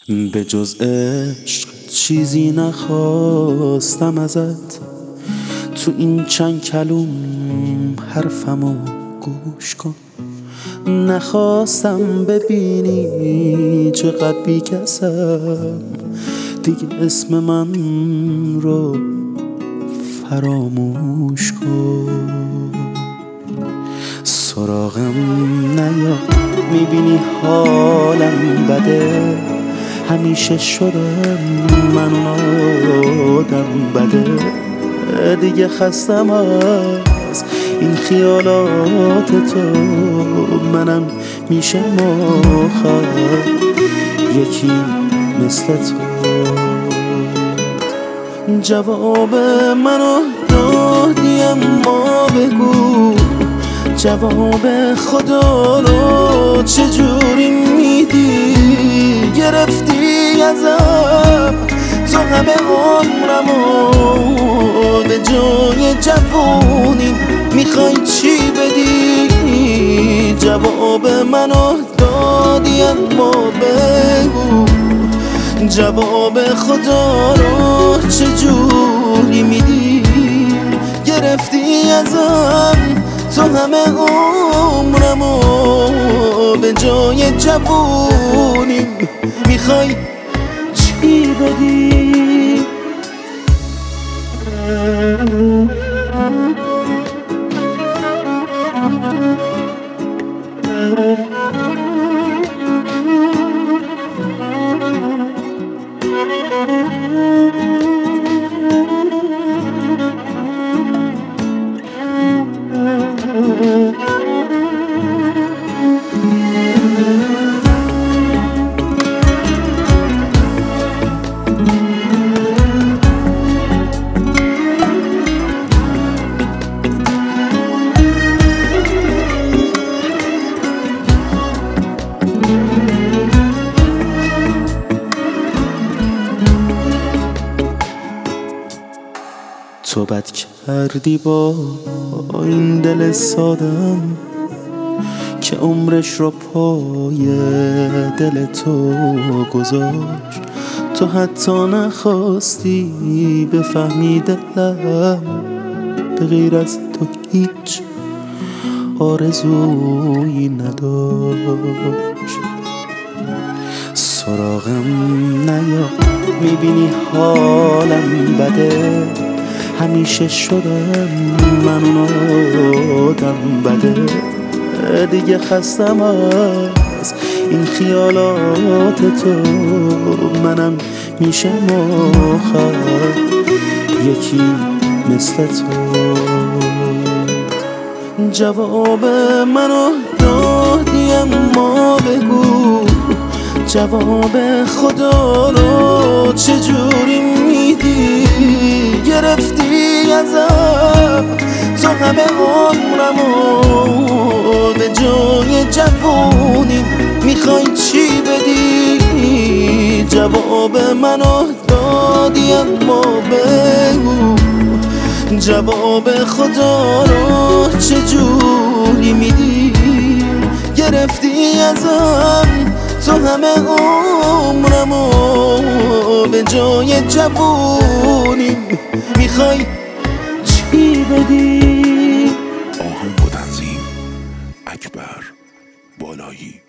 به جز عشق چیزی نخواستم ازت، تو این چند کلوم حرفمو گوش کن. نخواستم ببینی چقدر بی‌کسم، دیگه اسم من رو فراموش کن. سراغم نیا، میبینی حالم بده، همیشه شدم من اون آدم بده. دیگه خستم از این خیالات تو، منم میشه آخر یکی مثل تو. جواب منو دادی اما بگو جواب خدا رو چجوری میدی؟ گرفتی ازم تو همه عمرمو، به جای جوونی میخوای چی بدی؟ جواب منو دادی اما بگو جواب خدا رو چجوری میدی؟ گرفتی ازم تو همه عمرمو، به جای جوونی میخوای چی بدی؟ تو بد کردی با این دل سادم که عمرش رو پای دل تو گذاشت. تو حتی نخواستی بفهمی دلم به غیر از تو هیچ آرزویی نداشت. سراغم نیا، میبینی حالم بده، همیشه شدم من اون آدم بده. دیگه خستم از این خیالات تو، منم میشه آخر یکی مثل تو. جواب منو دادی اما بگو جواب خدا رو چجوری میدی؟ گرفتی ازم تو همه عمرمو، به جای جوونی میخوای چی بدی؟ جواب منو دادی اما بگو جواب خدا رو چجوری میدی؟ گرفتی ازم تو همه عمرمو، به جای جوونی میخوای چی بدی؟ آهنگ و تنظیم اکبر بالایی.